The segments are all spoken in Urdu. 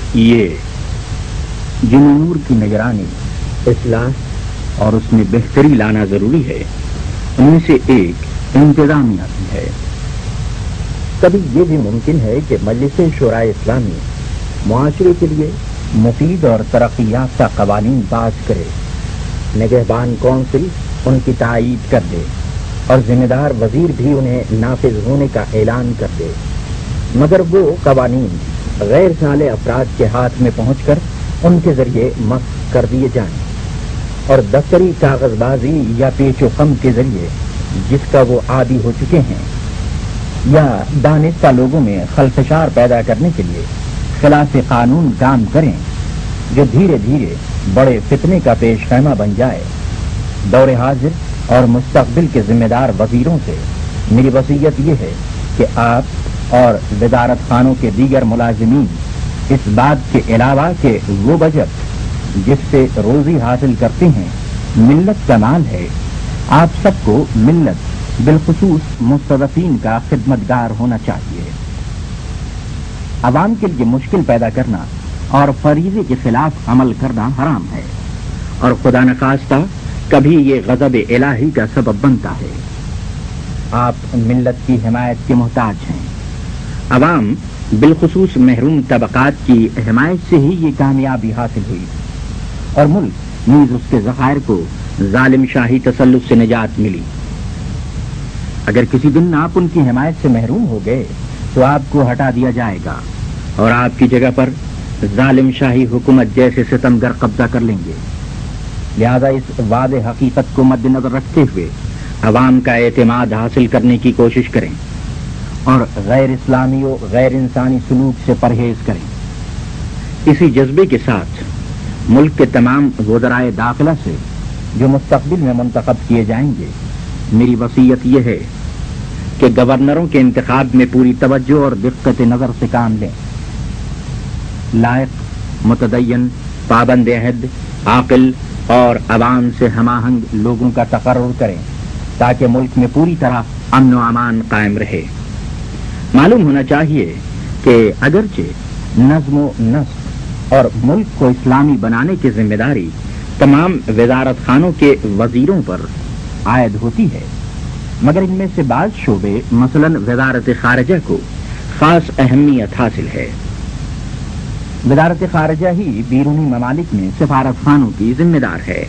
یہ جن امور کی نگرانی، اصلاح اور اس میں بہتری لانا ضروری ہے، ان میں سے ایک انتظامیہ کی ہے۔ کبھی یہ بھی ممکن ہے کہ مجلس شورائے اسلامی معاشرے کے لیے مفید اور ترقی یافتہ قوانین پاس کرے، نگہبان کونسل ان کی تائید کر دے اور ذمہ دار وزیر بھی انہیں نافذ ہونے کا اعلان کر دے، مگر وہ قوانین غیر صالح افراد کے ہاتھ میں پہنچ کر ان کے ذریعے مسخ کر دیے جائیں اور دفتری کاغذ بازی یا پیچ و خم کے ذریعے جس کا وہ عادی ہو چکے ہیں، یا دانستہ لوگوں میں خلفشار پیدا کرنے کے لیے خلاف قانون کام کریں جو دھیرے دھیرے بڑے فتنے کا پیش خیمہ بن جائے۔ دور حاضر اور مستقبل کے ذمہ دار وزیروں سے میری وصیت یہ ہے کہ آپ اور وزارت خانوں کے دیگر ملازمین اس بات کے علاوہ کہ وہ بچت جس سے روزی حاصل کرتے ہیں ملت کا مال ہے، آپ سب کو ملت بالخصوص مستضعفین کا خدمتگار ہونا چاہیے۔ عوام کے لیے مشکل پیدا کرنا اور فریضے کے خلاف عمل کرنا حرام ہے، اور خدا نخواستہ کبھی یہ غضب الہی کا سبب بنتا ہے۔ آپ ملت کی حمایت کے محتاج ہیں۔ عوام بالخصوص محروم طبقات کی حمایت سے ہی یہ کامیابی حاصل ہوئی، اور ملک نیز اس کے ذخائر کو ظالم شاہی تسلط سے نجات ملی۔ اگر کسی دن آپ ان کی حمایت سے محروم ہو گئے تو آپ کو ہٹا دیا جائے گا اور آپ کی جگہ پر ظالم شاہی حکومت جیسے ستمگر قبضہ کر لیں گے۔ لہذا اس واضح حقیقت کو مد نظر رکھتے ہوئے عوام کا اعتماد حاصل کرنے کی کوشش کریں اور غیر اسلامی و غیر انسانی سلوک سے پرہیز کریں۔ اسی جذبے کے ساتھ ملک کے تمام وزرائے داخلہ سے جو مستقبل میں منتخب کیے جائیں گے، میری وصیت یہ ہے کہ گورنروں کے انتخاب میں پوری توجہ اور دقت نظر سے کام لیں۔ لائق، متدین، پابند عہد، عاقل اور عوام سے ہم آہنگ لوگوں کا تقرر کریں تاکہ ملک میں پوری طرح امن و امان قائم رہے۔ معلوم ہونا چاہیے کہ اگرچہ نظم و نسق اور ملک کو اسلامی بنانے کی ذمہ داری تمام وزارت خانوں کے وزیروں پر عائد ہوتی ہے، مگر ان میں سے بعض شعبے مثلاً وزارت خارجہ کو خاص اہمیت حاصل ہے۔ وزارت خارجہ ہی بیرونی ممالک میں سفارت خانوں کی ذمہ دار ہے۔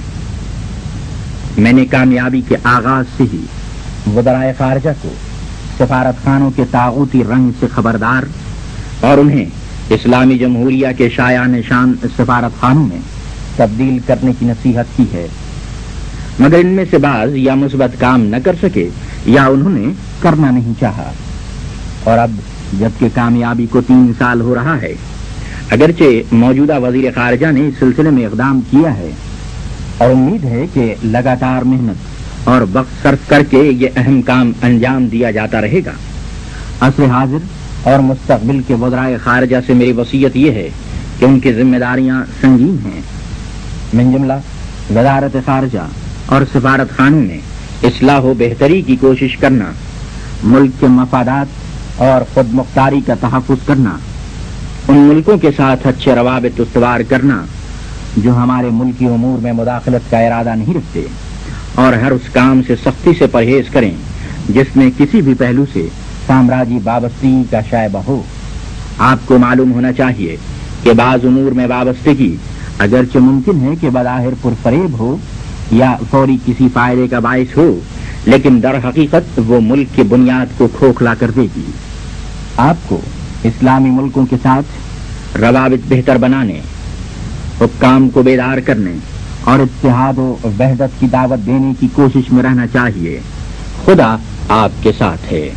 میں نے کامیابی کے آغاز سے ہی وزرائے خارجہ کو سفارت خانوں کے طاغوتی رنگ سے خبردار اور انہیں اسلامی جمہوریہ کے شایع نشان سفارت خانوں میں تبدیل کرنے کی نصیحت کی ہے، مگر ان میں سے بعض یا مثبت کام نہ کر سکے یا انہوں نے کرنا نہیں چاہا، اور اب جبکہ کامیابی کو 3 سال ہو رہا ہے، اگرچہ موجودہ وزیر خارجہ نے اس سلسلے میں اقدام کیا ہے اور امید ہے کہ لگاتار محنت اور وقت صرف کر کے یہ اہم کام انجام دیا جاتا رہے گا۔ عصر حاضر اور مستقبل کے وزرائے خارجہ سے میری وصیت یہ ہے کہ ان کی ذمہ داریاں سنگین ہیں۔ من جملہ وزارت خارجہ اور سفارت خانوں میں اصلاح و بہتری کی کوشش کرنا، ملک کے مفادات اور خود مختاری کا تحفظ کرنا، ان ملکوں کے ساتھ اچھے روابط استوار کرنا جو ہمارے ملکی امور میں مداخلت کا ارادہ نہیں رکھتے، اور ہر اس کام سے سختی سے پرہیز کریں جس میں کسی بھی پہلو سے سامراجی وابستگی کا شائبہ ہو۔ آپ کو معلوم ہونا چاہیے کہ بعض امور میں وابستگی اگرچہ ممکن ہے کہ بظاہر پرفریب ہو یا فوری کسی فائدے کا باعث ہو، لیکن در حقیقت وہ ملک کی بنیاد کو کھوکھلا کر دے گی۔ آپ کو اسلامی ملکوں کے ساتھ روابط بہتر بنانے، حکام کو بیدار کرنے اور اتحاد و وحدت کی دعوت دینے کی کوشش میں رہنا چاہیے۔ خدا آپ کے ساتھ ہے۔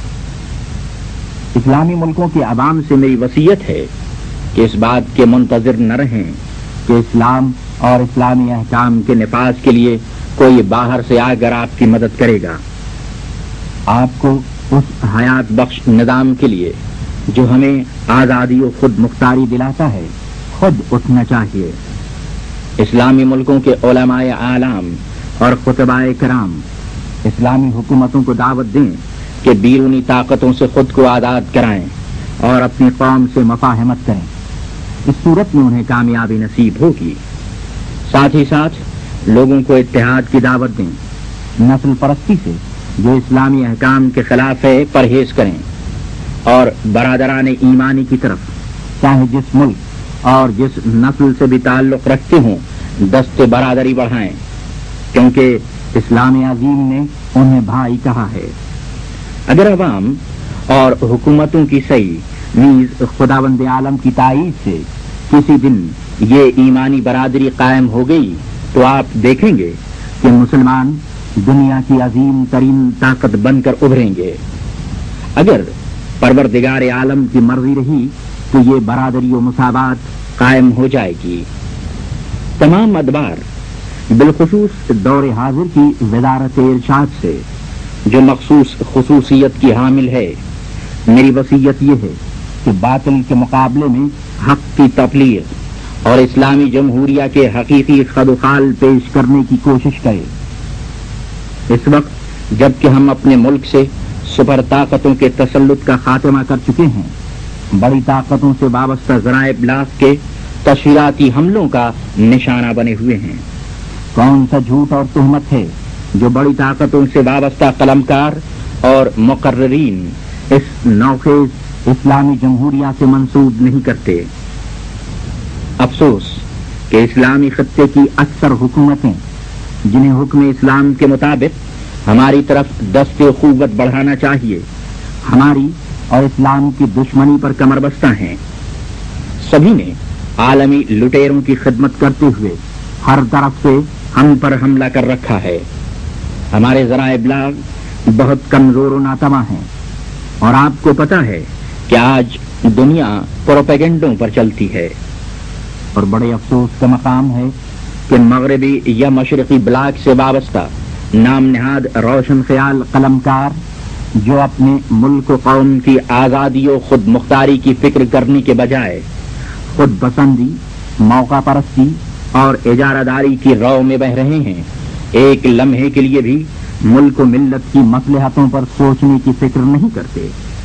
اسلامی ملکوں کے عوام سے میری وصیت ہے کہ اس بات کے منتظر نہ رہیں کہ اسلام اور اسلامی احکام کے نفاذ کے لیے کوئی باہر سے آ کر آپ کی مدد کرے گا۔ آپ کو اس حیات بخش نظام کے لیے جو ہمیں آزادی و خود مختاری دلاتا ہے خود اٹھنا چاہیے۔ اسلامی ملکوں کے علماء اعلام اور خطباء کرام اسلامی حکومتوں کو دعوت دیں کہ بیرونی طاقتوں سے خود کو آزاد کرائیں اور اپنی قوم سے مفاہمت کریں۔ اس صورت میں انہیں کامیابی نصیب ہوگی۔ ساتھ ہی ساتھ لوگوں کو اتحاد کی دعوت دیں، نسل پرستی سے جو اسلامی احکام کے خلاف ہے پرہیز کریں، اور برادران ایمانی کی طرف چاہے جس ملک اور جس نسل سے بھی تعلق رکھتے ہوں دست برادری بڑھائیں، کیونکہ اسلام عظیم نے انہیں بھائی کہا ہے۔ اگر عوام اور حکومتوں کی صحیح نیز خداوند عالم کی تائید سے کسی دن یہ ایمانی برادری قائم ہو گئی تو آپ دیکھیں گے کہ مسلمان دنیا کی عظیم ترین طاقت بن کر ابھریں گے۔ اگر پروردگار عالم کی مرضی رہی تو یہ برادری و مساوات قائم ہو جائے گی۔ تمام ادوار بالخصوص دور حاضر کی وزارت ارشاد سے جو مخصوص خصوصیت کی حامل ہے، میری وصیت یہ ہے کہ باطل کے مقابلے میں حق کی تبلیغ اور اسلامی جمہوریہ کے حقیقی خد و خال پیش کرنے کی کوشش کرے۔ اس وقت جبکہ ہم اپنے ملک سے سپر طاقتوں کے تسلط کا خاتمہ کر چکے ہیں، بڑی طاقتوں سے وابستہ ذرائع ابلاغ کے تشہیراتی حملوں کا نشانہ بنے ہوئے ہیں۔ کون سا جھوٹ اور تہمت ہے جو بڑی طاقتوں سے وابستہ قلمکار اور مقررین اس نوخیز اسلامی جمہوریہ سے منسوب نہیں کرتے؟ افسوس کہ اسلامی خطے کی اکثر حکومتیں جنہیں حکم اسلام کے مطابق ہماری طرف دست قوت بڑھانا چاہیے، ہماری اور اسلام کی دشمنی پر کمر بستہ ہیں۔ سبھی نے عالمی لٹیروں کی خدمت کرتے ہوئے ہر طرف سے ہم پر حملہ کر رکھا ہے۔ ہمارے ذرائع ابلاغ بہت کمزور و ناتواں ہیں، اور آپ کو پتہ ہے کہ آج دنیا پروپیگنڈوں پر چلتی ہے، اور بڑے افسوس کا مقام ہے کہ مغربی یا مشرقی بلاک سے وابستہ نام نہاد روشن خیال قلمکار جو اپنے ملک و قوم کی آزادی و خود مختاری کی فکر کرنے کے بجائے خود پسندی، موقع پرستی اور اجارہ داری کی رو میں بہہ رہے ہیں، ایک لمحے کے لیے بھی ملک و ملت کی مصلحتوں پر سوچنے کی فکر نہیں کرتے۔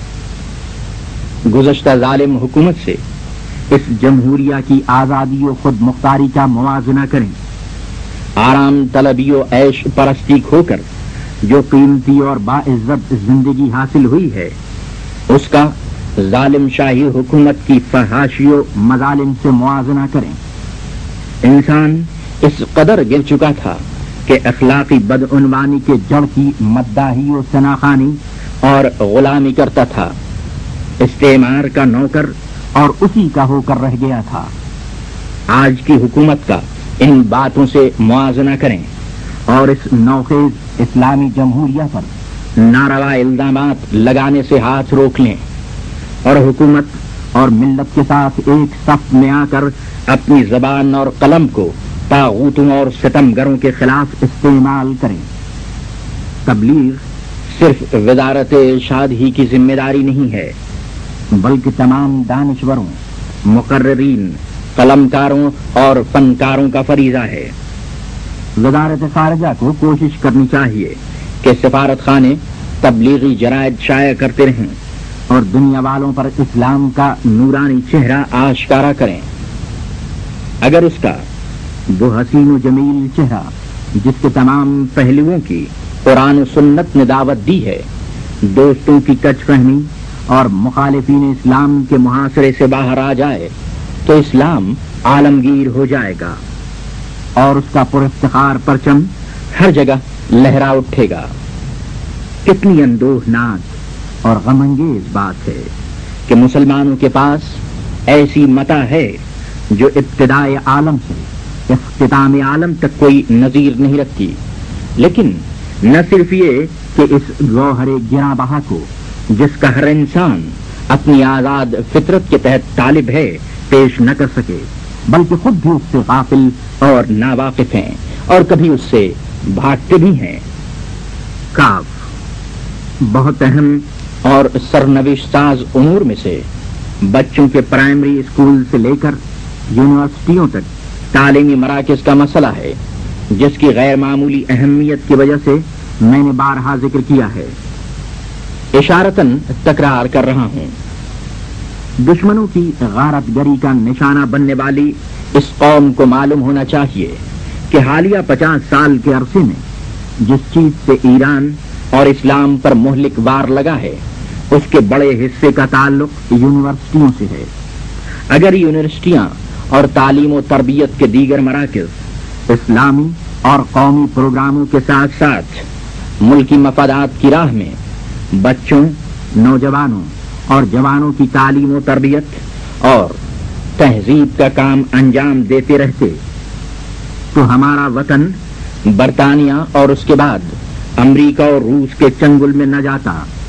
گزشتہ ظالم حکومت سے اس جمہوریہ کی آزادی و خود مختاری کا موازنہ کریں۔ آرام طلبی و عیش پرستی کھو کر جو قیمتی اور باعزت زندگی حاصل ہوئی ہے، اس کا ظالم شاہی حکومت کی فحاشی و مظالم سے موازنہ کریں۔ انسان اس قدر گر چکا تھا کہ اخلاقی بدعنوانی کے جڑ کی مداحی و ثناخوانی اور غلامی کرتا تھا، استعمار کا نوکر اور اسی کا ہو کر رہ گیا تھا۔ آج کی حکومت کا ان باتوں سے موازنہ کریں اور اس نوخیز اسلامی جمہوریہ پر ناروا الزامات لگانے سے ہاتھ روک لیں، اور حکومت اور ملت کے ساتھ ایک صف میں آ کر اپنی زبان اور قلم کو طاغوتوں اور ستمگروں کے خلاف استعمال کریں۔ تبلیغ صرف وزارت ارشاد ہی کی ذمہ داری نہیں ہے، بلکہ تمام دانشوروں، مقررین، قلمکاروں اور فنکاروں کا فریضہ ہے۔ وزارت خارجہ کو کوشش کرنی چاہیے کہ سفارت خانے تبلیغی جرائد شائع کرتے رہیں اور دنیا والوں پر اسلام کا نورانی چہرہ آشکارا کریں۔ اگر اس کا وہ حسین و جمیل چہرہ جس کے تمام پہلوؤں کی قرآن و سنت نے دعوت دی ہے، دوستوں کی کچ فہمی اور مخالفین اسلام کے محاصرے سے باہر آ جائے تو اسلام عالمگیر ہو جائے گا اور اس کا پرافتخار پرچم ہر جگہ لہرا اٹھے گا۔ کتنی اندوہناک اور غم انگیز بات ہے کہ مسلمانوں کے پاس ایسی متاع ہے جو ابتدائے عالم سے اختتام عالم تک کوئی نظیر نہیں رکھتی، لیکن نہ صرف یہ کہ اس گوہر گراں بہا کو جس کا ہر انسان اپنی آزاد فطرت کے تحت طالب ہے پیش نہ کر سکے، بلکہ خود بھی اس سے غافل اور ناواقف ہیں اور کبھی اس سے بھاگتے بھی ہیں۔ کاف بہت اہم اور سرنوشت ساز امور میں سے بچوں کے پرائمری اسکول سے لے کر یونیورسٹیوں تک تعلیمی مراکز کا مسئلہ ہے، جس کی غیر معمولی اہمیت کی وجہ سے میں نے بارہا ذکر کیا ہے۔ اشارتاً تکرار کر رہا ہوں، دشمنوں کی غارت گری کا نشانہ بننے والی اس قوم کو معلوم ہونا چاہیے کہ حالیہ 50 سال کے عرصے میں جس چیز سے ایران اور اسلام پر مہلک وار لگا ہے اس کے بڑے حصے کا تعلق یونیورسٹیوں سے ہے۔ اگر یونیورسٹیاں اور تعلیم و تربیت کے دیگر مراکز اسلامی اور قومی پروگراموں کے ساتھ ساتھ ملکی مفادات کی راہ میں بچوں، نوجوانوں اور جوانوں کی تعلیم و تربیت اور تہذیب کا کام انجام دیتے رہتے تو ہمارا وطن برطانیہ اور اس کے بعد امریکہ اور روس کے چنگل میں نہ جاتا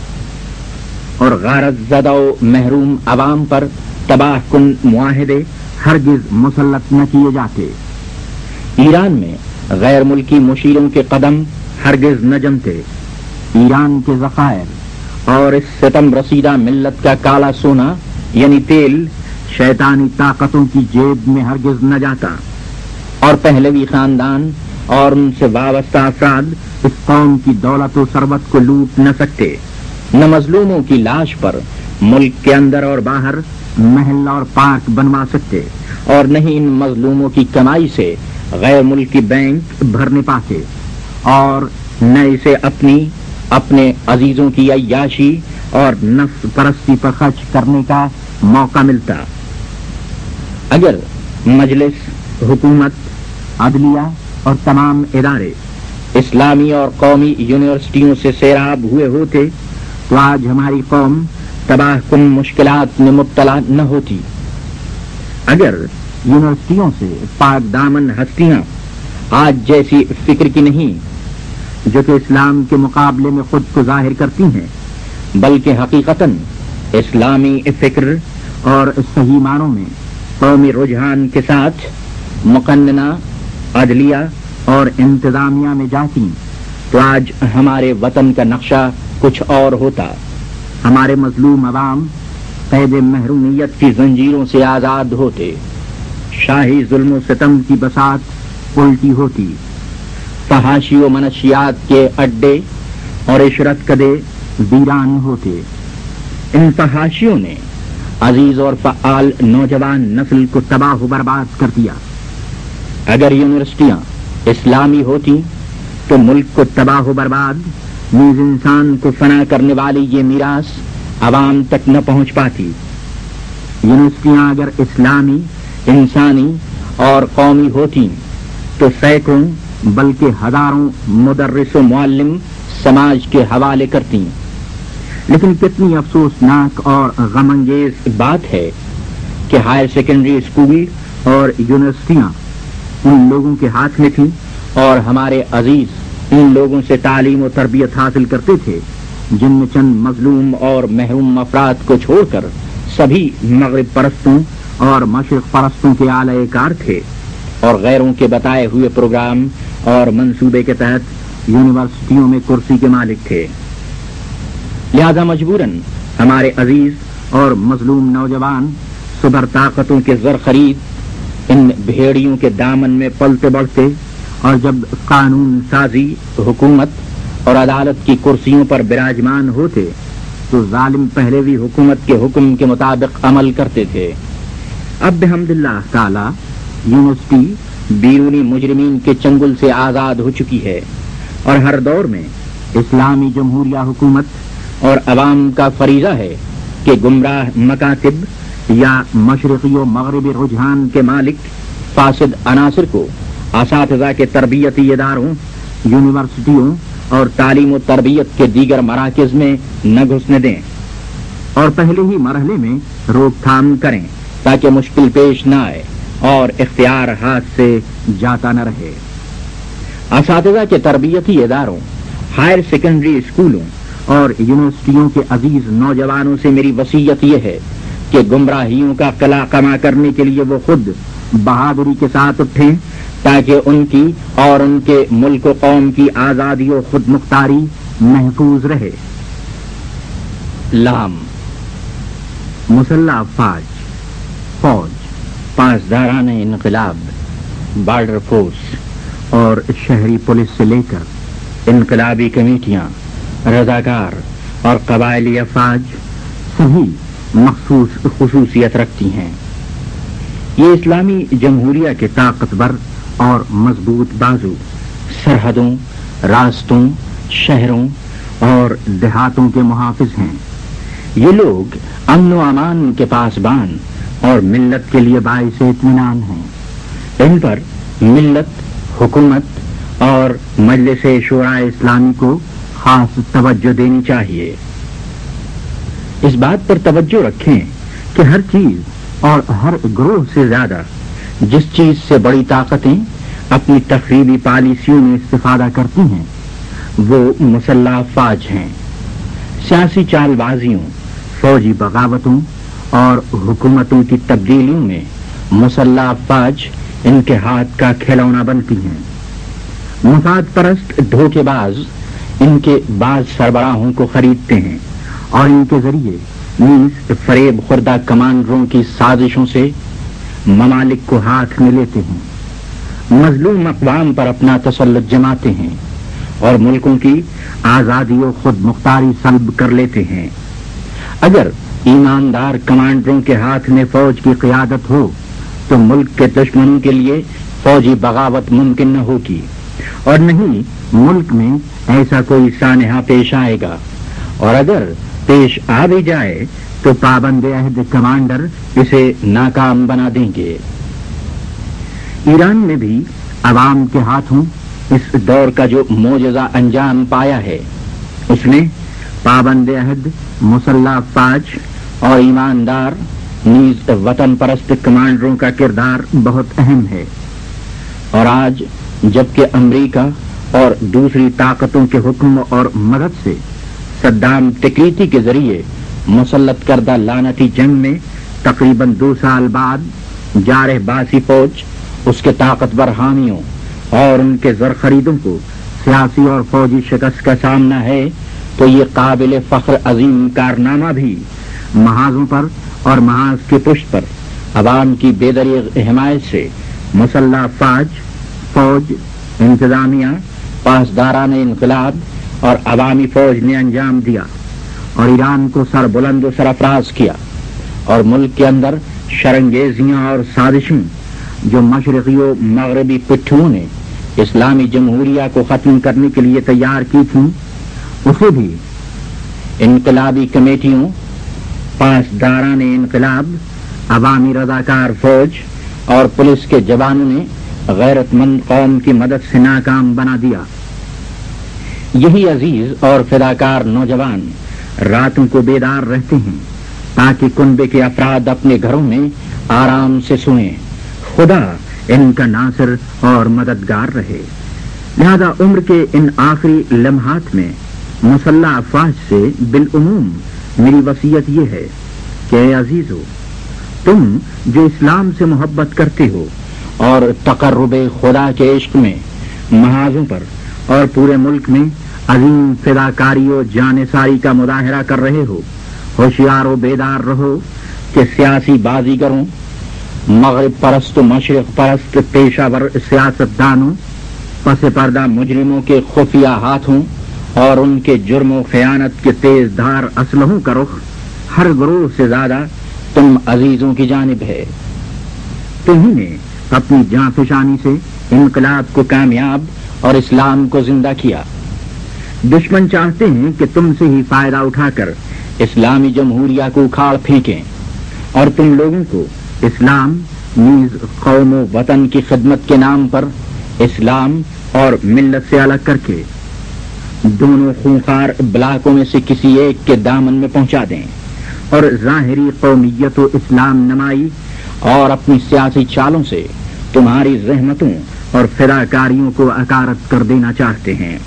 اور غارت زدہ و محروم عوام پر تباہ کن معاہدے ہرگز مسلط نہ کیے جاتے۔ ایران میں غیر ملکی مشیروں کے قدم ہرگز نہ جمتے۔ ایران کے ذخائر اور اس ستم رسیدہ ملت کا کالا سونا یعنی تیل شیطانی طاقتوں کی جیب میں ہرگز نہ جاتا اور پہلوی خاندان اور ان سے وابستہ افراد اس قوم کی دولت و ثروت کو لوٹ نہ سکتے، نہ مظلوموں کی لاش پر ملک کے اندر اور باہر محل اور پارک بنوا سکتے اور نہ ہی ان مظلوموں کی کمائی سے غیر ملکی بینک بھرنے پاتے اور نہ اسے اپنے عزیزوں کی عیاشی اور نفس پرستی پر خرچ کرنے کا موقع ملتا۔ اگر مجلس، حکومت، عدلیہ اور تمام ادارے اسلامی اور قومی یونیورسٹیوں سے سیراب ہوئے ہوتے تو آج ہماری قوم تباہ کن مشکلات میں مبتلا نہ ہوتی۔ اگر یونیورسٹیوں سے پاک دامن ہستیاں آج جیسی فکر کی نہیں جو کہ اسلام کے مقابلے میں خود کو ظاہر کرتی ہیں، بلکہ حقیقتاً اسلامی فکر اور صحیح معنوں میں قومی رجحان کے ساتھ مقننہ، عدلیہ اور انتظامیہ میں جاتی تو آج ہمارے وطن کا نقشہ کچھ اور ہوتا۔ ہمارے مظلوم عوام قید محرومیت کی زنجیروں سے آزاد ہوتے، شاہی ظلم و ستم کی بساط الٹی ہوتی، فحاشی و منشیات کے اڈے اور عشرت کدے ویران ہوتے۔ ان فحاشیوں نے عزیز اور فعال نوجوان نسل کو تباہ و برباد کر دیا۔ اگر یونیورسٹیاں اسلامی ہوتی تو ملک کو تباہ و برباد، نیز انسان کو فنا کرنے والی یہ میراث عوام تک نہ پہنچ پاتی۔ یونیورسٹیاں اگر اسلامی، انسانی اور قومی ہوتی تو سینکڑوں بلکہ ہزاروں مدرس و معلم سماج کے حوالے کرتی۔ لیکن کتنی افسوسناک اور غم انگیز بات ہے کہ ہائر سیکنڈری اسکول اور یونیورسٹیاں ان لوگوں کے ہاتھ میں تھیں اور ہمارے عزیز ان لوگوں سے تعلیم و تربیت حاصل کرتے تھے جن میں چند مظلوم اور محروم افراد کو چھوڑ کر سبھی مغرب پرستوں اور مشرق پرستوں کے اعلی کار تھے اور غیروں کے بتائے ہوئے پروگرام اور منصوبے کے تحت یونیورسٹیوں میں کرسی کے مالک تھے۔ لہذا مجبوراً ہمارے عزیز اور مظلوم نوجوان صبر طاقتوں کے زر خرید ان بھیڑیوں کے دامن میں پلتے بڑھتے اور جب قانون سازی، حکومت اور عدالت کی کرسیوں پر براجمان ہوتے تو ظالم پہلوی حکومت کے حکم کے مطابق عمل کرتے تھے۔ اب بحمداللہ تعالی یونیورسٹی بیرونی مجرمین کے چنگل سے آزاد ہو چکی ہے اور ہر دور میں اسلامی جمہوریہ حکومت اور عوام کا فریضہ ہے کہ گمراہ مکاتب یا مشرقی و مغربی رجحان کے مالک فاسد عناصر کو اساتذہ کے تربیتی اداروں، یونیورسٹیوں اور تعلیم و تربیت کے دیگر مراکز میں نہ گھسنے دیں اور پہلے ہی مرحلے میں روک تھام کریں تاکہ مشکل پیش نہ آئے اور اختیار ہاتھ سے جاتا نہ رہے۔ اساتذہ کے تربیتی اداروں، ہائر سیکنڈری اسکولوں اور یونیورسٹیوں کے عزیز نوجوانوں سے میری وصیت یہ ہے کہ گمراہیوں کا قلع کما کرنے کے لیے وہ خود بہادری کے ساتھ اٹھیں تاکہ ان کی اور ان کے ملک و قوم کی آزادی و خود مختاری محفوظ رہے۔ لام مسلح افواج، فوج، پاسداران انقلاب، بارڈر فورس اور شہری پولیس سے لے کر انقلابی کمیٹیاں، رضاکار اور قبائلی افواج سبھی مخصوص خصوصیت رکھتی ہیں۔ یہ اسلامی جمہوریہ کے طاقتور اور مضبوط بازو سرحدوں، راستوں، شہروں اور دیہاتوں کے محافظ ہیں۔ یہ لوگ امن و امان کے پاسبان اور ملت کے لیے باعث اطمینان ہیں۔ ان پر ملت، حکومت اور مجلس شورائے اسلامی کو خاص توجہ دینی چاہیے۔ اس بات پر توجہ رکھیں کہ ہر چیز اور ہر گروہ سے زیادہ جس چیز سے بڑی طاقتیں اپنی تخریبی پالیسیوں میں استفادہ کرتی ہیں وہ مسلح افواج ہیں۔ سیاسی چال بازیوں، فوجی بغاوتوں اور حکومتوں کی تبدیلیوں میں مسلح افواج ان کے ہاتھ کا کھلونا بنتی ہیں۔ مفاد پرست دھوکے باز ان کے بعض سربراہوں کو خریدتے ہیں اور ان کے ذریعے نیز فریب خوردہ کمانڈروں کی سازشوں سے ممالک کو ہاتھ میں لیتے ہیں، مظلوم اقوام پر اپنا تسلط جماتے ہیں اور ملکوں کی آزادی و خود مختاری سلب کر لیتے ہیں۔ اگر ایماندار کمانڈروں کے ہاتھ میں فوج کی قیادت ہو تو ملک کے دشمنوں کے لیے فوجی بغاوت ممکن نہ ہوگی، اور نہیں ملک میں ایسا کوئی سانحہ پیش آئے گا، اور اگر پیش آ بھی جائے تو پابند عہد کمانڈر اسے ناکام بنا دیں گے۔ ایران میں بھی عوام کے ہاتھوں اس دور کا جو معجزہ انجام پایا ہے، اس میں پابند عہد مسلح افواج اور ایماندار نیز وطن پرست کمانڈروں کا کردار بہت اہم ہے۔ اور آج جبکہ امریکہ اور دوسری طاقتوں کے حکم اور مدد سے صدام تکریتی کے ذریعے مسلط کردہ لعنتی جنگ میں تقریباً 2 سال بعد جارح باسی فوج، اس کے طاقتور حامیوں اور ان کے زرخریدوں کو سیاسی اور فوجی شکست کا سامنا ہے، تو یہ قابل فخر عظیم کارنامہ بھی محاذوں پر اور محاذ کی پشت پر عوام کی بے دریغ حمایت سے مسلح افواج، فوج، انتظامیہ، پاسداران انقلاب اور عوامی فوج نے انجام دیا، اور ایران کو سر بلند و سرفراز کیا، اور ملک کے اندر شرنگیزیاں اور سازشیں جو مشرقی و مغربی پٹھوں نے اسلامی جمہوریہ کو ختم کرنے کے لیے تیار کی تھیں، اسے بھی انقلابی کمیٹیوں، پاسداران انقلاب، عوامی رضاکار فوج اور پولیس کے جوانوں نے غیرت مند قوم کی مدد سے ناکام بنا دیا۔ یہی عزیز اور فداکار نوجوان راتوں کو بیدار رہتے ہیں تاکہ کنبے کے افراد اپنے گھروں میں آرام سے سوئیں، خدا ان کا ناصر اور مددگار رہے۔ لہذا عمر کے ان آخری لمحات میں مسلح افواج سے بالعموم میری وصیت یہ ہے کہ اے عزیزو، تم جو اسلام سے محبت کرتے ہو اور تقرب خدا کے عشق میں محاذوں پر اور پورے ملک میں عظیم فداکاری و جانثاری کا مظاہرہ کر رہے ہو، ہوشیار و بیدار رہو کہ سیاسی بازیگروں، مغرب پرست و مشرق پرست پیشہ ور سیاستدانوں، پس پردہ مجرموں کے خفیہ ہاتھوں اور ان کے جرم و خیانت کے تیز دھار اسلحوں کا رخ ہر گروہ سے زیادہ تم عزیزوں کی جانب ہے۔ تمہیں نے اپنی جاں فشانی سے انقلاب کو کامیاب اور اسلام کو زندہ کیا۔ دشمن چاہتے ہیں کہ تم سے ہی فائدہ اٹھا کر اسلامی جمہوریہ کو اکھاڑ پھینکیں، اور تم لوگوں کو اسلام نیز قوم و وطن کی خدمت کے نام پر اسلام اور ملت سے الگ کر کے دونوں خونخوار بلاکوں میں سے کسی ایک کے دامن میں پہنچا دیں، اور ظاہری قومیت و اسلام نمائی اور اپنی سیاسی چالوں سے تمہاری زحمتوں اور فداکاریوں کو اکارت کر دینا چاہتے ہیں۔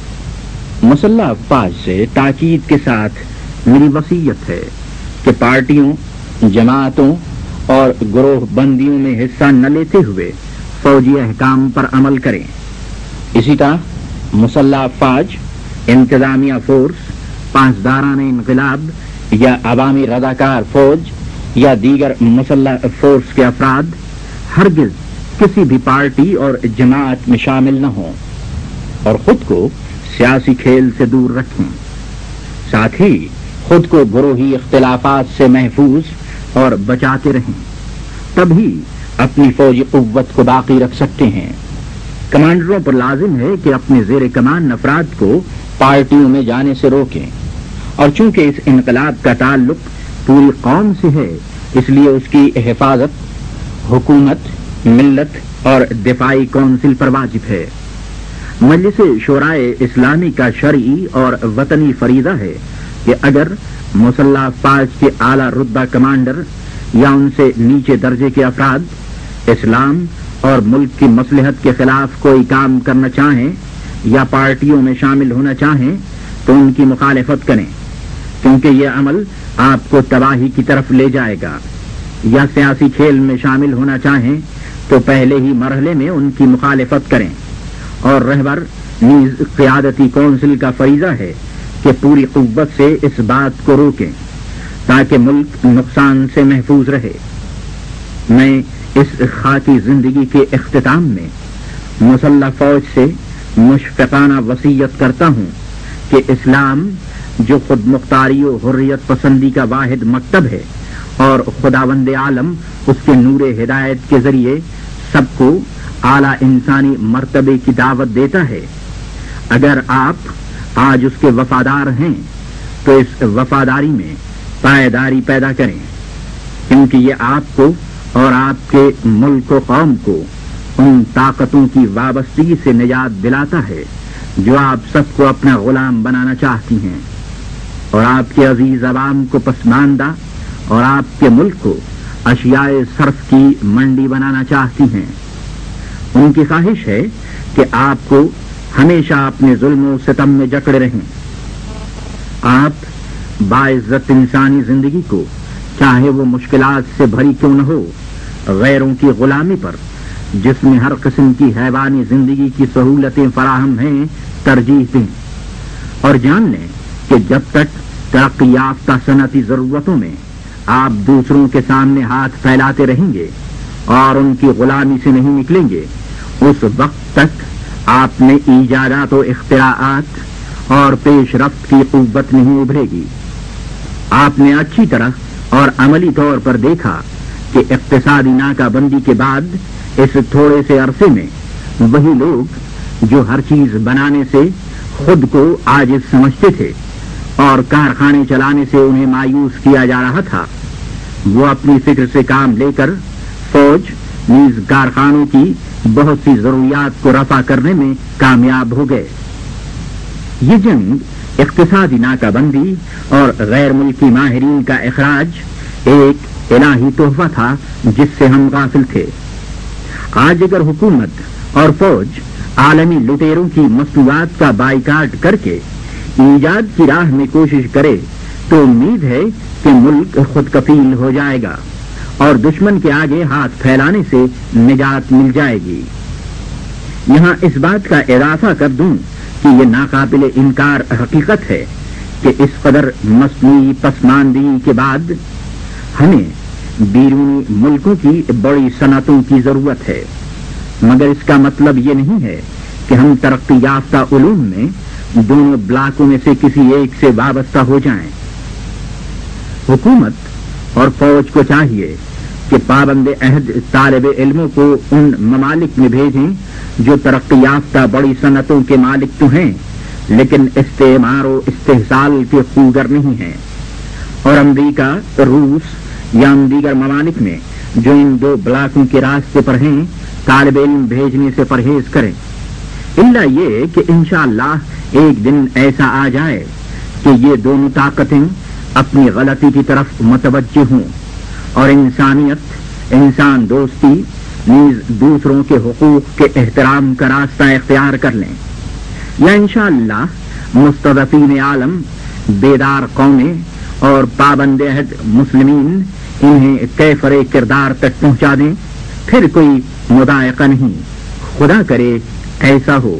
مسلح افواج سے تاکید کے ساتھ میری وصیت ہے کہ پارٹیوں، جماعتوں اور گروہ بندیوں میں حصہ نہ لیتے ہوئے فوجی احکام پر عمل کریں۔ اسی طرح مسلح افواج، انتظامیہ فورس، پاسداران انقلاب یا عوامی رضاکار فوج یا دیگر مسلح فورس کے افراد ہرگز کسی بھی پارٹی اور جماعت میں شامل نہ ہوں اور خود کو سیاسی کھیل سے دور رکھیں۔ ساتھ ہی خود کو گروہی اختلافات سے محفوظ اور بچاتے رہیں، تبھی اپنی فوجی قوت کو باقی رکھ سکتے ہیں۔ کمانڈروں پر لازم ہے کہ اپنے زیر کمان افراد کو پارٹیوں میں جانے سے روکیں، اور چونکہ اس انقلاب کا تعلق پوری قوم سے ہے، اس لیے اس کی حفاظت حکومت، ملت اور دفاعی کونسل پر واجب ہے۔ مجلس شورائے اسلامی کا شرعی اور وطنی فریضہ ہے کہ اگر مسلح افواج کے اعلیٰ رتبہ کمانڈر یا ان سے نیچے درجے کے افراد اسلام اور ملک کی مصلحت کے خلاف کوئی کام کرنا چاہیں یا پارٹیوں میں شامل ہونا چاہیں تو ان کی مخالفت کریں، کیونکہ یہ عمل آپ کو تباہی کی طرف لے جائے گا۔ یا سیاسی کھیل میں شامل ہونا چاہیں تو پہلے ہی مرحلے میں ان کی مخالفت کریں، اور رہبر نیز قیادتی کونسل کا فریضہ ہے کہ پوری قوت سے اس بات کو روکیں تاکہ ملک نقصان سے محفوظ رہے۔ میں اس خاکی زندگی کے اختتام میں مسلح فوج سے مشفقانہ وصیت کرتا ہوں کہ اسلام جو خود مختاری و حریت پسندی کا واحد مکتب ہے اور خداوند عالم اس کے نور ہدایت کے ذریعے سب کو اعلیٰ انسانی مرتبے کی دعوت دیتا ہے، اگر آپ آج اس کے وفادار ہیں تو اس وفاداری میں پائیداری پیدا کریں، کیونکہ یہ آپ کو اور آپ کے ملک و قوم کو ان طاقتوں کی وابستگی سے نجات دلاتا ہے جو آپ سب کو اپنا غلام بنانا چاہتی ہیں، اور آپ کے عزیز عوام کو پسماندہ اور آپ کے ملک کو اشیاء صرف کی منڈی بنانا چاہتی ہیں۔ ان کی خواہش ہے کہ آپ کو ہمیشہ اپنے ظلم و ستم میں جکڑے رہیں۔ آپ باعزت انسانی زندگی کو، چاہے وہ مشکلات سے بھری کیوں نہ ہو، غیروں کی غلامی پر جس میں ہر قسم کی حیوانی زندگی کی سہولتیں فراہم ہیں ترجیح دیں، اور جان لیں کہ جب تک ترقی یافتہ صنعتی ضرورتوں میں آپ دوسروں کے سامنے ہاتھ پھیلاتے رہیں گے اور ان کی غلامی سے نہیں نکلیں گے، اس وقت تک آپ میں ایجادات و اختراعات اور پیش رفت کی قوت نہیں ابھرے گی۔ آپ نے اچھی طرح اور عملی طور پر دیکھا کہ اقتصادی ناکہ بندی کے بعد اس تھوڑے سے عرصے میں وہی لوگ جو ہر چیز بنانے سے خود کو عاجز سمجھتے تھے اور کارخانے چلانے سے انہیں مایوس کیا جا رہا تھا، وہ اپنی فکر سے کام لے کر فوج نیز کارخانوں کی بہت سی ضروریات کو رفع کرنے میں کامیاب ہو گئے۔ یہ جنگ اقتصادی ناکہ بندی اور غیر ملکی ماہرین کا اخراج ایک الہی تحفہ تھا جس سے ہم غافل تھے۔ آج اگر حکومت اور فوج عالمی لٹیروں کی مصنوعات کا بائیکاٹ کر کے ایجاد کی راہ میں کوشش کرے تو امید ہے کہ ملک خود کفیل ہو جائے گا اور دشمن کے آگے ہاتھ پھیلانے سے نجات مل جائے گی۔ یہاں اس بات کا اضافہ کر دوں کہ یہ ناقابل انکار حقیقت ہے کہ اس قدر مصنوعی پسماندگی کے بعد ہمیں بیرونی ملکوں کی بڑی صنعتوں کی ضرورت ہے، مگر اس کا مطلب یہ نہیں ہے کہ ہم ترقی یافتہ علوم میں دونوں بلاکوں میں سے کسی ایک سے وابستہ ہو جائیں۔ حکومت اور فوج کو چاہیے کہ پابند عہد طالب علموں کو ان ممالک میں بھیجیں جو ترقی یافتہ بڑی صنعتوں کے مالک تو ہیں لیکن استعمار و استحصال کے خوگر نہیں ہیں، اور امریکہ، روس یا ان دیگر ممالک میں جو ان دو بلاکوں کے راستے پر ہیں طالب علم بھیجنے سے پرہیز کریں، الا یہ کہ انشاءاللہ ایک دن ایسا آ جائے کہ یہ دونوں طاقتیں اپنی غلطی کی طرف متوجہ ہوں اور انسانیت، انسان دوستی نیز دوسروں کے حقوق کے احترام کا راستہ اختیار کر لیں، یا انشاءاللہ مستضعفین عالم، بیدار قومیں اور پابند عہد مسلمین انہیں کیفر کردار تک پہنچا دیں، پھر کوئی مضائقہ نہیں، خدا کرے ایسا ہو۔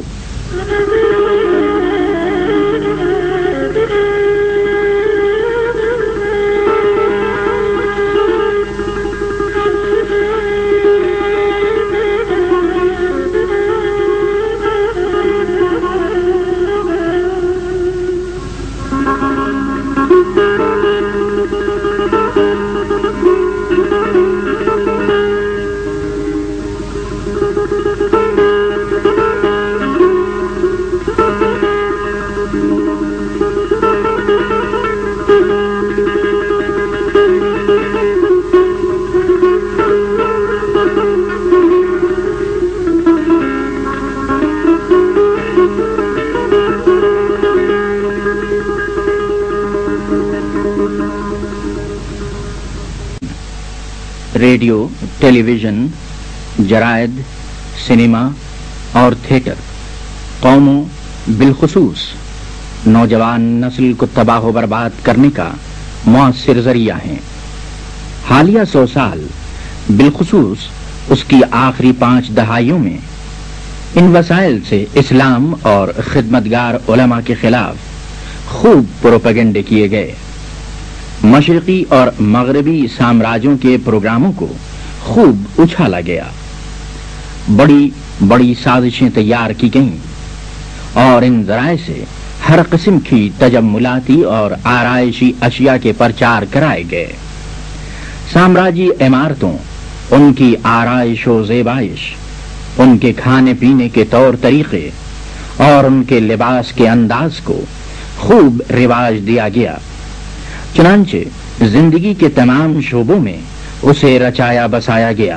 ریڈیو، ٹیلی ویژن، جرائد، سنیما اور تھیٹر قوموں بالخصوص نوجوان نسل کو تباہ و برباد کرنے کا مؤثر ذریعہ ہیں۔ حالیہ 100 سال بالخصوص اس کی آخری 5 دہائیوں میں ان وسائل سے اسلام اور خدمتگار علماء کے خلاف خوب پروپیگنڈے کیے گئے۔ مشرقی اور مغربی سامراجوں کے پروگراموں کو خوب اچھالا گیا، بڑی بڑی سازشیں تیار کی گئیں اور ان ذرائع سے ہر قسم کی تجملاتی اور آرائشی اشیاء کے پرچار کرائے گئے۔ سامراجی عمارتوں، ان کی آرائش و زیبائش، ان کے کھانے پینے کے طور طریقے اور ان کے لباس کے انداز کو خوب رواج دیا گیا، چنانچہ زندگی کے تمام شعبوں میں اسے رچایا بسایا گیا۔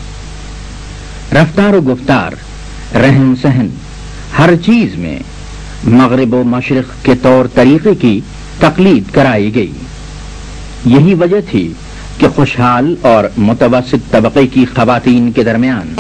رفتار و گفتار، رہن سہن، ہر چیز میں مغرب و مشرق کے طور طریقے کی تقلید کرائی گئی۔ یہی وجہ تھی کہ خوشحال اور متوسط طبقے کی خواتین کے درمیان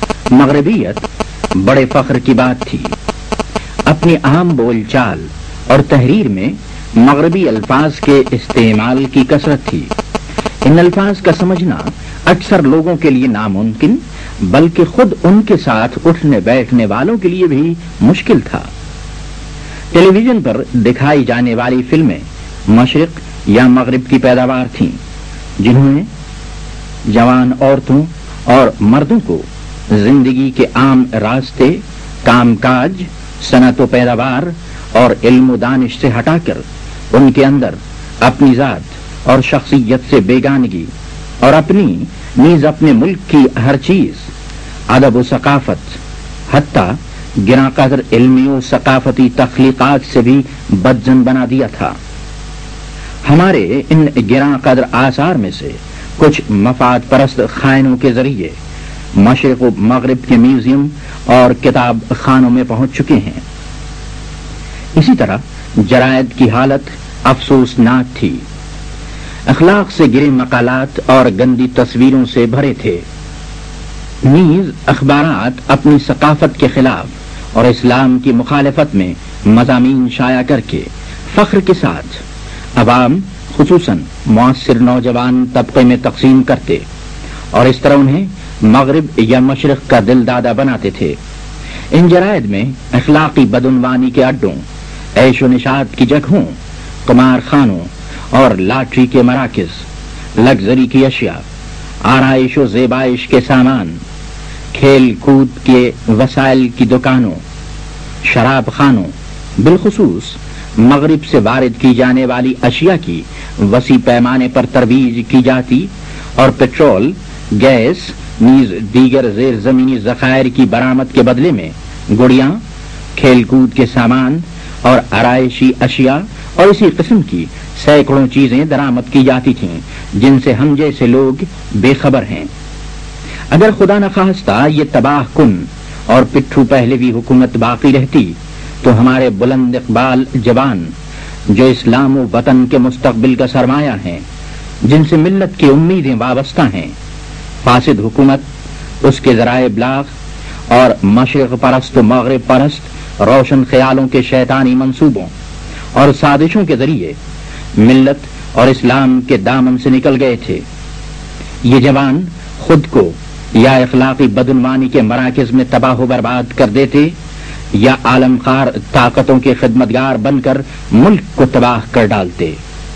مغربیت بڑے فخر کی بات تھی۔ اپنی عام بول چال اور تحریر میں مغربی الفاظ کے استعمال کی کثرت تھی۔ ان الفاظ کا سمجھنا اکثر لوگوں کے لیے ناممکن بلکہ خود ان کے ساتھ اٹھنے بیٹھنے والوں کے لیے بھی مشکل تھا۔ ٹیلی ویژن پر دکھائی جانے والی فلمیں مشرق یا مغرب کی پیداوار تھیں، جنہوں نے جوان عورتوں اور مردوں کو زندگی کے عام راستے، کام کاج، صنعت و پیداوار اور علم و دانش سے ہٹا کر ان کے اندر اپنی ذات اور شخصیت سے بیگانگی اور اپنی نیز اپنے ملک کی ہر چیز، ادب و ثقافت، حتیٰ گراں قدر علمی و ثقافتی تخلیقات سے بھی بدزن بنا دیا تھا۔ ہمارے ان گراں قدر آثار میں سے کچھ مفاد پرست خائنوں کے ذریعے مشرق و مغرب کے میوزیم اور کتاب خانوں میں پہنچ چکے ہیں۔ اسی طرح جرائد کی حالت افسوسناک تھی، اخلاق سے گرے مقالات اور گندی تصویروں سے بھرے تھے۔ نیز اخبارات اپنی ثقافت کے خلاف اور اسلام کی مخالفت میں مضامین شائع کر کے فخر کے ساتھ عوام خصوصاً معاصر نوجوان طبقے میں تقسیم کرتے اور اس طرح انہیں مغرب یا مشرق کا دل دادا بناتے تھے۔ ان جرائد میں اخلاقی بدعنوانی کے اڈوں، عیش و نشاط کی جگہوں، قمار خانوں اور لاٹری کے مراکز، لگژری کی اشیاء، آرائش و زیبائش کے سامان، کھیل کود کے وسائل کی دکانوں، شراب خانوں، بالخصوص مغرب سے وارد کی جانے والی اشیاء کی وسیع پیمانے پر ترویج کی جاتی اور پیٹرول، گیس نیز دیگر زیر زمینی ذخائر کی برآمد کے بدلے میں گڑیاں، کھیل کود کے سامان اور آرائشی اشیاء اور اسی قسم کی سینکڑوں چیزیں درآمد کی جاتی تھیں جن سے ہم جیسے لوگ بے خبر ہیں۔ اگر خدا نخواستہ یہ تباہ کن اور پٹھو پہلوی حکومت باقی رہتی تو ہمارے بلند اقبال جوان جو اسلام و وطن کے مستقبل کا سرمایہ ہیں، جن سے ملت کی امیدیں وابستہ ہیں، فاسد حکومت، اس کے ذرائع ابلاغ اور مشرق پرست و مغرب پرست روشن خیالوں کے شیطانی منصوبوں اور سازشوں کے ذریعے ملت اور اسلام کے دامن سے نکل گئے تھے۔ یہ جوان خود کو یا اخلاقی بدعنوانی کے مراکز میں تباہ و برباد کر دیتے یا عالم خار طاقتوں کے خدمتگار بن کر ملک کو تباہ کر ڈالتے۔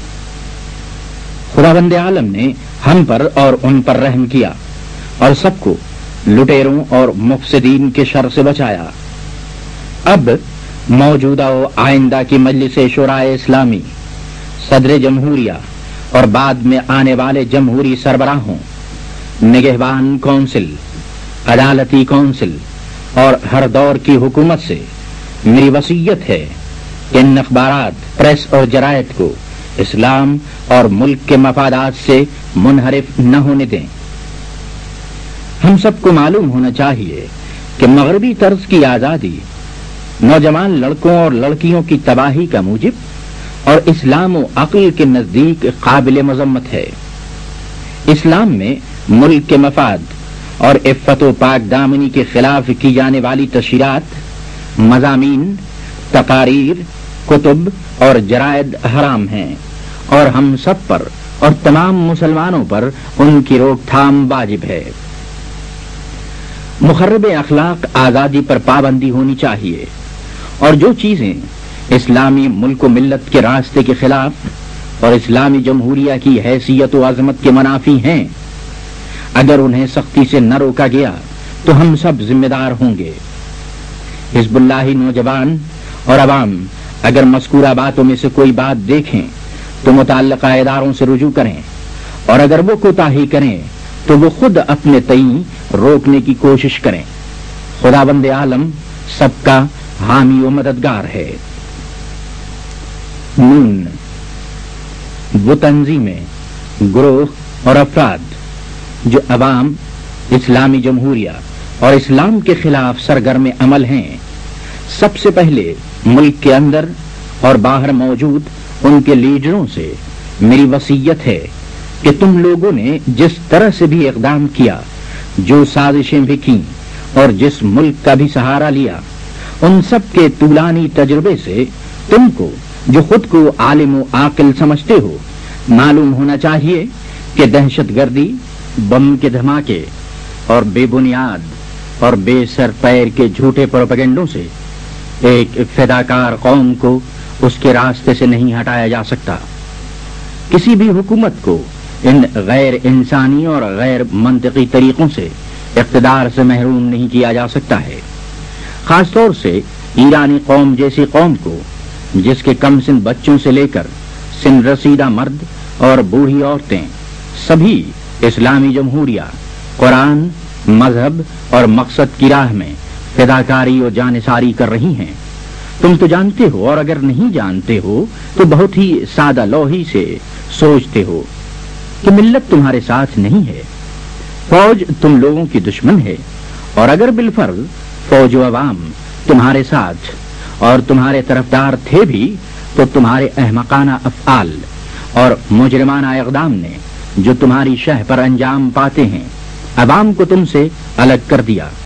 خداوند عالم نے ہم پر اور ان پر رحم کیا اور سب کو لٹیروں اور مفسدین کے شر سے بچایا۔ اب موجودہ و آئندہ کی مجلس شورائے اسلامی، صدر جمہوریہ اور بعد میں آنے والے جمہوری سربراہوں، نگہبان کونسل، عدالتی کونسل اور ہر دور کی حکومت سے میری وصیت ہے کہ ان اخبارات، پریس اور جرائد کو اسلام اور ملک کے مفادات سے منحرف نہ ہونے دیں۔ ہم سب کو معلوم ہونا چاہیے کہ مغربی طرز کی آزادی نوجوان لڑکوں اور لڑکیوں کی تباہی کا موجب اور اسلام و عقل کے نزدیک قابل مذمت ہے۔ اسلام میں ملک کے مفاد اور عفت و پاک دامنی کے خلاف کی جانے والی تشہیرات، مضامین، تقاریر، کتب اور جرائد حرام ہیں، اور ہم سب پر اور تمام مسلمانوں پر ان کی روک تھام واجب ہے۔ مخرب اخلاق آزادی پر پابندی ہونی چاہیے، اور جو چیزیں اسلامی ملک و ملت کے راستے کے خلاف اور اسلامی جمہوریہ کی حیثیت و عظمت کے منافی ہیں، اگر انہیں سختی سے نہ روکا گیا تو ہم سب ذمہ دار ہوں گے۔ حزب اللہ نوجوان اور عوام اگر مذکورہ باتوں میں سے کوئی بات دیکھیں تو متعلقہ اداروں سے رجوع کریں، اور اگر وہ کوتاہی کریں تو وہ خود اپنے تئیں روکنے کی کوشش کریں۔ خداوند عالم سب کا حامی و مددگار ہے۔ نون، وہ تنظیمیں، گروہ اور افراد جو عوام، اسلامی جمہوریہ اور اسلام کے خلاف سرگرم عمل ہیں، سب سے پہلے ملک کے اندر اور باہر موجود ان کے لیڈروں سے میری وصیت ہے کہ تم لوگوں نے جس طرح سے بھی اقدام کیا، جو سازشیں بھی کیں اور جس ملک کا بھی سہارا لیا، ان سب کے طولانی تجربے سے تم کو جو خود کو عالم و عاقل سمجھتے ہو معلوم ہونا چاہیے کہ دہشت گردی، بم کے دھماکے اور بے بنیاد اور بے سر پیر کے جھوٹے پروپیگنڈوں سے ایک فداکار قوم کو اس کے راستے سے نہیں ہٹایا جا سکتا۔ کسی بھی حکومت کو ان غیر انسانی اور غیر منطقی طریقوں سے اقتدار سے محروم نہیں کیا جا سکتا ہے، خاص طور سے ایرانی قوم جیسی قوم کو جس کے کم سن بچوں سے لے کر سن رسیدہ مرد اور بوڑھی عورتیں سبھی اسلامی جمہوریہ، قرآن، مذہب اور مقصد کی راہ میں فداکاری اور جانثاری کر رہی ہیں۔ تم تو جانتے ہو، اور اگر نہیں جانتے ہو تو بہت ہی سادہ لوحی سے سوچتے ہو کہ ملت تمہارے ساتھ نہیں ہے، فوج تم لوگوں کی دشمن ہے، اور اگر بالفرض فوج و عوام تمہارے ساتھ اور تمہارے طرفدار تھے بھی تو تمہارے احمقانہ افعال اور مجرمانہ اقدام نے جو تمہاری شہ پر انجام پاتے ہیں، عوام کو تم سے الگ کر دیا۔